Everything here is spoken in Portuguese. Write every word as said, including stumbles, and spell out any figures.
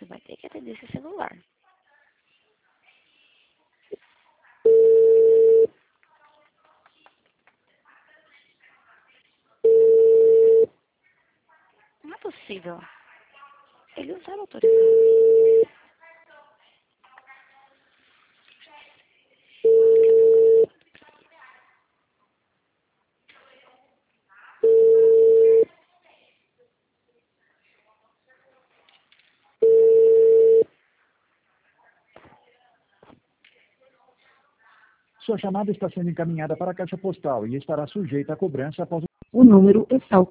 vai ter que atender esse celular. Não é possível. Ele não sabe autorizar. Sua chamada está sendo encaminhada para a caixa postal e estará sujeita a cobrança após o O número está